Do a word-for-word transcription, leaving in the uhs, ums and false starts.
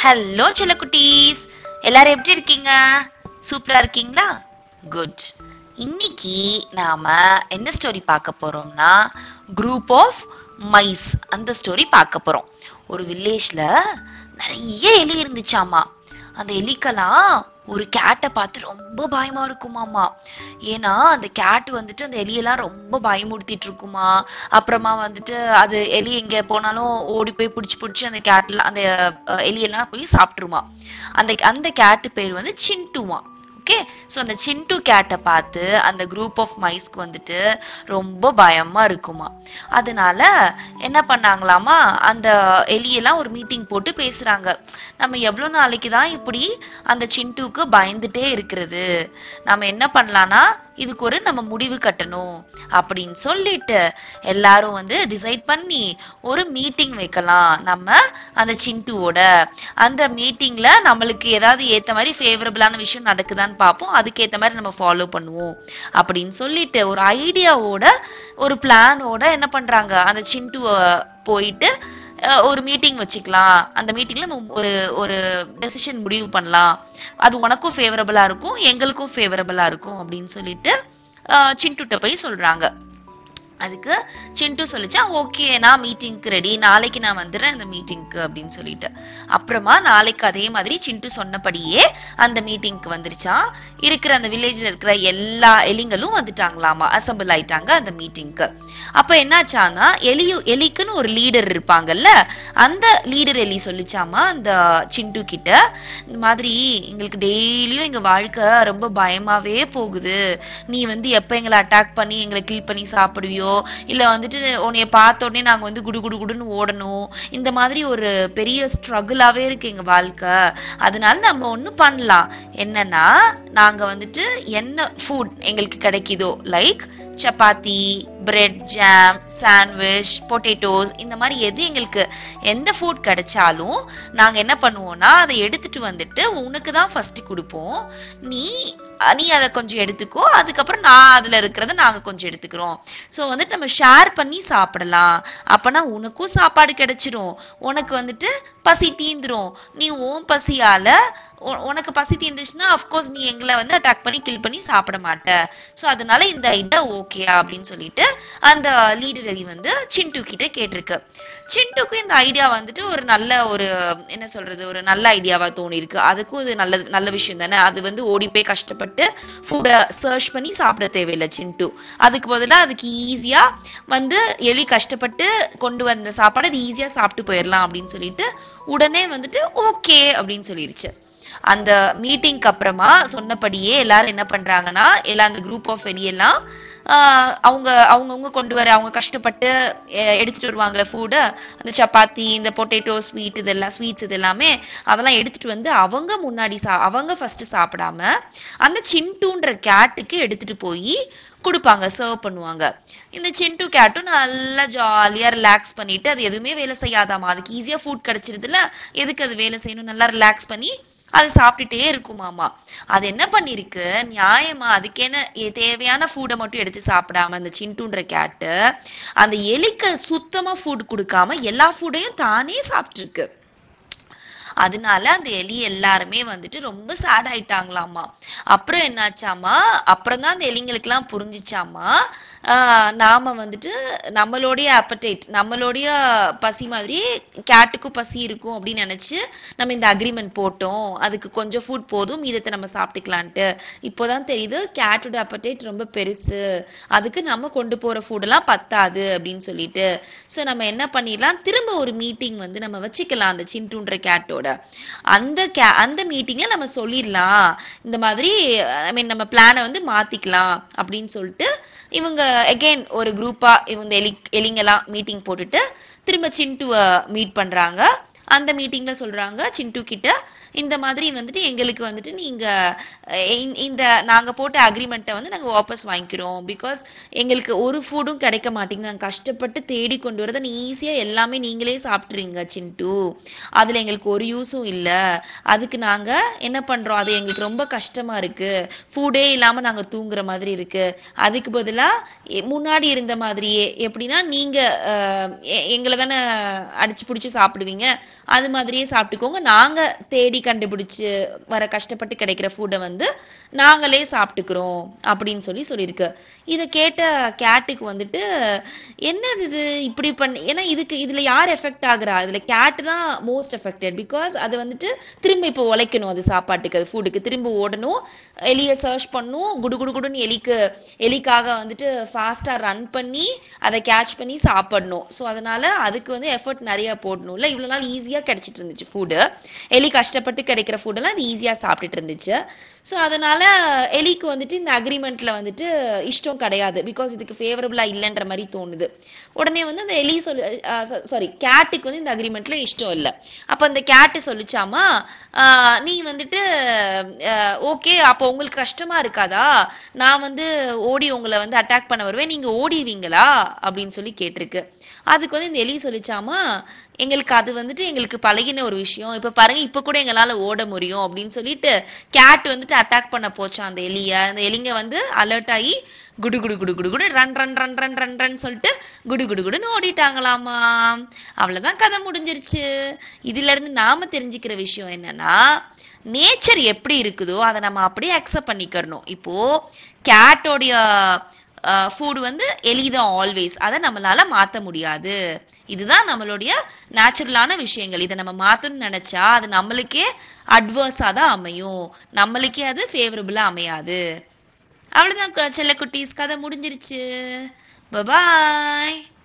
Hello செல்லக்குட்டீஸ், எல்லாரும் எப்படி இருக்கீங்க? சூப்பரா இருக்கீங்களா? குட். இன்னைக்கு நாம என்ன ஸ்டோரி பார்க்க போறோம்னா, குரூப் ஆஃப் மைஸ் அந்த ஸ்டோரி பார்க்க போறோம். ஒரு வில்லேஜ்ல நிறைய எலி இருந்துச்சாமா. அந்த எலிக்கெல்லாம் ஒரு கேட்டை பார்த்து ரொம்ப பயமா இருக்குமாமா. ஏன்னா அந்த கேட் வந்துட்டு அந்த எலியெல்லாம் ரொம்ப பயமுறுத்திட்டு இருக்குமா. அப்புறமா வந்துட்டு அது எலி எங்க போனாலும் ஓடி போய் பிடிச்சி பிடிச்சி அந்த கேட்ல அந்த அஹ், எலியெல்லாம் போய் சாப்பிட்டுருமா. அந்த அந்த கேட்டு பேர் வந்து சின்ட்டுமா. ஓகே. ஸோ அந்த சிண்டு கேட்டை பார்த்து அந்த குரூப் ஆஃப் மைஸ்க்கு வந்துட்டு ரொம்ப பயமா இருக்குமா. அதனால என்ன பண்ணாங்களாமா, அந்த எலியெல்லாம் ஒரு மீட்டிங் போட்டு பேசுறாங்க. நம்ம எவ்வளோ நாளைக்கு தான் இப்படி அந்த சிண்டுக்கு பயந்துட்டே இருக்கிறது, நம்ம என்ன பண்ணலாம்னா இதுக்கு ஒரு நம்ம முடிவு கட்டணும் அப்படின்னு சொல்லிட்டு எல்லாரும் வந்து டிசைட் பண்ணி ஒரு மீட்டிங் வைக்கலாம். நம்ம அந்த சிண்டுவோட அந்த மீட்டிங்ல நம்மளுக்கு ஏதாவது ஏத்த மாதிரி ஃபேவரபிளான விஷயம் நடக்குதான்னு பார்ப்போம், அதுக்கேத்த மாதிரி நம்ம ஃபாலோ பண்ணுவோம் அப்படின்னு சொல்லிட்டு ஒரு ஐடியாவோட ஒரு பிளானோட என்ன பண்றாங்க, அந்த சிண்டுவை போயிட்டு அஹ், ஒரு மீட்டிங் வச்சுக்கலாம். அந்த மீட்டிங்ல நம்ம ஒரு ஒரு டெசிஷன் முடிவு பண்ணலாம், அது உனக்கும் ஃபேவரபிளா இருக்கும் எங்களுக்கும் ஃபேவரபிளா இருக்கும் அப்படின்னு சொல்லிட்டு அஹ், சிண்டுட்ட போய் சொல்றாங்க. அதுக்கு சிண்டு சொல்லிச்சா, ஓகே நான் மீட்டிங்க்கு ரெடி, நாளைக்கு நான் வந்துடுறேன் அந்த மீட்டிங்க்கு அப்படின்னு சொல்லிட்டு. அப்புறமா நாளைக்கு அதே மாதிரி சிண்டு சொன்னபடியே அந்த மீட்டிங்க்கு வந்துருச்சான். இருக்கிற அந்த வில்லேஜ்ல இருக்கிற எல்லா எலிங்களும் வந்துட்டாங்களாமா, அசம்பிள் ஆயிட்டாங்க அந்த மீட்டிங்க்கு. அப்ப என்னாச்சானா, எலியு எலிக்குன்னு ஒரு லீடர் இருப்பாங்கல்ல, அந்த லீடர் எலி சொல்லிச்சாமா அந்த சிண்டு கிட்ட, இந்த மாதிரி எங்களுக்கு டெய்லியும் எங்க வாழ்க்கை ரொம்ப பயமாவே போகுது, நீ வந்து எப்ப எங்களை அட்டாக் பண்ணி எங்களை கில் பண்ணி சாப்பிடுவியோ, இல்ல வந்துட்டு உன்னைய பார்த்த உடனே நாங்க வந்து குடு குடு குடுன்னு ஓடணும், இந்த மாதிரி ஒரு பெரிய ஸ்ட்ரகிளாவே இருக்கு எங்க வாழ்க்கை. அதனால நம்ம ஒண்ணு பண்ணலாம், என்னன்னா நாங்க வந்துட்டு என்ன ஃபுட் எங்களுக்கு கிடைக்குதோ, like chapati, bread, jam, sandwich, potatoes, இந்த மாதிரி எது எங்களுக்கு எந்த ஃபுட் கிடைச்சாலும் நாங்க என்ன பண்ணுவோம்னா அதை எடுத்துட்டு வந்துட்டு உனக்கு தான் ஃபர்ஸ்ட் கொடுப்போம். நீ நீ அதை கொஞ்சம் எடுத்துக்கோ, அதுக்கப்புறம் நான் அதுல இருக்கிறத நாங்க கொஞ்சம் எடுத்துக்கிறோம். ஸோ வந்துட்டு நம்ம ஷேர் பண்ணி சாப்பிடலாம். அப்பனா உனக்கும் சாப்பாடு கிடைச்சிரும், உனக்கு வந்துட்டு பசி தீந்துரும். நீ உன் பசியால உனக்கு பசி தீர்ந்துச்சுன்னா அஃப்கோர்ஸ் நீ எங்களை வந்து அட்டாக் பண்ணி கில் பண்ணி சாப்பிட மாட்ட. ஸோ அதனால இந்த ஐடியா ஓகேயா அப்படின்னு சொல்லிட்டு அந்த லீடர் எலி வந்து சிண்டு கிட்ட கேட்டிருக்கு. சிண்டுக்கு இந்த ஐடியா வந்துட்டு ஒரு நல்ல ஒரு என்ன சொல்றது ஒரு நல்ல ஐடியாவா தோணி இருக்கு. அதுக்கும் இது நல்ல நல்ல விஷயம் தானே. அது வந்து ஓடி போய் கஷ்டப்பட்டு ஃபுட்டை சர்ச் பண்ணி சாப்பிட தேவையில்லை சிண்டு. அதுக்கு பதிலாக அதுக்கு ஈஸியா வந்து எலி கஷ்டப்பட்டு கொண்டு வந்த சாப்பாடு அது ஈஸியா சாப்பிட்டு போயிடலாம் அப்படின்னு சொல்லிட்டு உடனே வந்துட்டு ஓகே அப்படின்னு சொல்லிருச்சு. அந்த மீட்டிங்க்கு அப்புறமா சொன்னபடியே எல்லாரும் என்ன பண்றாங்கன்னா, எல்லா அந்த குரூப் ஆஃப் எலியெல்லாம் ஆஹ் அவங்க அவங்கவுங்க கொண்டு வர அவங்க கஷ்டப்பட்டு எடுத்துட்டு வருவாங்கல்ல ஃபுட், அந்த சப்பாத்தி, இந்த பொட்டேட்டோ ஸ்வீட், இதெல்லாம் ஸ்வீட்ஸ் இது எல்லாமே அதெல்லாம் எடுத்துட்டு வந்து அவங்க முன்னாடி சா அவங்க ஃபர்ஸ்ட் சாப்பிடாம அந்த சிண்டுன்ற கேட்டுக்கு எடுத்துட்டு போய் கொடுப்பாங்க, சர்வ் பண்ணுவாங்க. இந்த சிண்டு கேட்டும் நல்லா ஜாலியா ரிலாக்ஸ் பண்ணிட்டு, அது எதுவுமே வேலை செய்யாதாமா, அதுக்கு ஈஸியா ஃபுட் கிடைச்சிருதுல, எதுக்கு அது வேலை செய்யணும், நல்லா ரிலாக்ஸ் பண்ணி அது சாப்பிட்டுட்டே இருக்குமாமா. அது என்ன பண்ணிருக்கு, நியாயமா அதுக்கேன தேவையான ஃபுட்டை மட்டும் எடுத்து சாப்பிடாம அந்த சிண்டுன்ற கேட்டு அந்த எலிக்கு சுத்தமா ஃபுட் கொடுக்காம எல்லா ஃபுட்டையும் தானே சாப்பிட்டுருக்கு. அதனால அந்த எலி எல்லாருமே வந்துட்டு ரொம்ப சேட் ஆயிட்டாங்களாமா. அப்புறம் என்னாச்சாமா, அப்புறம் தான் அந்த எலிங்களுக்கு எல்லாம் புரிஞ்சிச்சாமா, ஆஹ் நாம வந்துட்டு நம்மளுடைய அப்படைட் நம்மளுடைய பசி மாதிரி கேட்டுக்கும் பசி இருக்கும் அப்படின்னு நினைச்சு நம்ம இந்த அக்ரிமெண்ட் போட்டோம், அதுக்கு கொஞ்சம் ஃபுட் போதும் இதத்தை நம்ம சாப்பிட்டுக்கலான்ட்டு. இப்போதான் தெரியுது கேட்டோட அப்படைட் ரொம்ப பெருசு, அதுக்கு நம்ம கொண்டு போற ஃபுட் எல்லாம் பத்தாது அப்படின்னு சொல்லிட்டு. ஸோ நம்ம என்ன பண்ணிடலாம், திரும்ப ஒரு மீட்டிங் வந்து நம்ம வச்சுக்கலாம் அந்த சிண்டுன்ற கேட்டோட. அந்த கே அந்த மீட்டிங்ல நம்ம சொல்லிடலாம், இந்த மாதிரி ஐ மீன் நம்ம பிளானை வந்து மாத்திக்கலாம் அப்படின்னு சொல்லிட்டு இவங்க அகெயின் ஒரு குரூப்பா இவங்க எலி எலிங்கெல்லாம் மீட்டிங் போட்டுட்டு திரும்ப சிண்டுவை மீட் பண்றாங்க. அந்த மீட்டிங்ல சொல்றாங்க சிண்டு கிட்ட, இந்த மாதிரி வந்துட்டு எங்களுக்கு வந்துட்டு நீங்க இந்த நாங்க போட்ட அக்ரிமெண்ட்டை வந்து நாங்க வாபஸ் வாங்கிக்கிறோம், பிகாஸ் எங்களுக்கு ஒரு ஃபுட்டும் கிடைக்க மாட்டேங்குது, நாங்க கஷ்டப்பட்டு தேடி கொண்டு வரதை நீ ஈஸியா எல்லாமே நீங்களே சாப்பிட்றீங்க சிண்டு, அதுல எங்களுக்கு ஒரு யூஸும் இல்லை. அதுக்கு நாங்க என்ன பண்றோம், அது எங்களுக்கு ரொம்ப கஷ்டமா இருக்கு, ஃபுட்டே இல்லாம நாங்க தூங்குற மாதிரி இருக்கு. அதுக்கு பதிலா முன்னாடி இருந்த மாதிரியே எப்படின்னா நீங்க எங்களை தானே அடிச்சு பிடிச்சி சாப்பிடுவீங்க, அது மாதிரியே சாப்பிட்டுக்கோங்க, நாங்கள் தேடி கண்டுபிடிச்சி வர கஷ்டப்பட்டு கிடைக்கிற ஃபுட்டை வந்து நாங்களே சாப்பிட்டுக்கிறோம் அப்படின்னு சொல்லி சொல்லியிருக்கு. இதை கேட்ட கேட்டுக்கு வந்துட்டு என்னது இது இப்படி பண்ண, ஏன்னா இதுக்கு இதில் யார் எஃபெக்ட் ஆகுறா, இதில் கேட்டு தான் மோஸ்ட் எஃபெக்டட். பிகாஸ் அது வந்துட்டு திரும்ப இப்போ உழைக்கணும், அது சாப்பாட்டுக்கு அது ஃபுட்டுக்கு திரும்ப ஓடணும், எலியை சர்ச் பண்ணணும், குடு குடு குடுன்னு எலிக்கு எலிக்காக வந்துட்டு ஃபாஸ்ட்டாக ரன் பண்ணி அதை கேட்ச் பண்ணி சாப்பிடணும். ஸோ அதனால் அதுக்கு வந்து எஃபர்ட் நிறையா போடணும்ல. இவ்வளோ நாள் ஈஸியாக கிடச்சிட்டு இருந்துச்சு ஃபுட்டு, எலி கஷ்டப்பட்டு கிடைக்கிற ஃபுட்டெல்லாம் அது ஈஸியாக சாப்பிட்டுட்டு இருந்துச்சு. ஸோ அதனால் எலிக்கு வந்துட்டு இந்த அக்ரிமெண்ட்டில் வந்துட்டு இஷ்டம் கிடையாது, பிகாஸ் இதுக்கு ஃபேவரபுளாக இல்லைன்ற மாதிரி தோணுது. உடனே வந்து அந்த எலி சொல்லு சாரி கேட்டுக்கு வந்து இந்த அக்ரிமெண்ட்டில் இஷ்டம் இல்லை. அப்போ அந்த கேட்டு சொல்லிச்சாமா, நீ வந்துட்டு ஓகே அப்போ உங்களுக்கு கஷ்டமாக இருக்காதா, நான் வந்து ஓடி உங்களை வந்து அட்டாக் பண்ண வருவேன், நீங்கள் ஓடிடுவீங்களா அப்படின்னு சொல்லி கேட்டிருக்கு. அதுக்கு வந்து இந்த எலி சொல்லிச்சாமா, எங்களுக்கு அது வந்துட்டு எங்களுக்கு பழகின ஒரு விஷயம், இப்போ பாருங்க இப்போ கூட எங்களால் ஓட முடியும் அப்படின்னு சொல்லிட்டு கேட் வந்துட்டு அட்டாக் பண்ண போச்சான் அந்த எலியை. அந்த எலிங்க வந்து அலர்ட் ஆகி குடு குடு குடு குடு குடு run run run run run run சொல்லிட்டு குடு குடு குடுன்னு ஓடிட்டாங்களாமா. அவ்வளோதான், கதை முடிஞ்சிருச்சு. இதுல இருந்து நாம தெரிஞ்சுக்கிற விஷயம் என்னன்னா, நேச்சர் எப்படி இருக்குதோ அதை நம்ம அப்படியே அக்செப்ட் பண்ணிக்கிறணும். இப்போ கேட்டோடைய ஃபுட் வந்து எலிதான் ஆல்வேஸ், அதை நம்மளால மாற்ற முடியாது. இதுதான் நம்மளுடைய நேச்சுரலான விஷயங்கள். இதை நம்ம மாற்றணும்னு நினைச்சா அது நம்மளுக்கே அட்வர்ஸாக தான் அமையும், நம்மளுக்கே அது ஃபேவரபுளாக அமையாது. அவ்வளோதான் செல்ல குட்டீஸ், கதை முடிஞ்சிருச்சு. பாய்.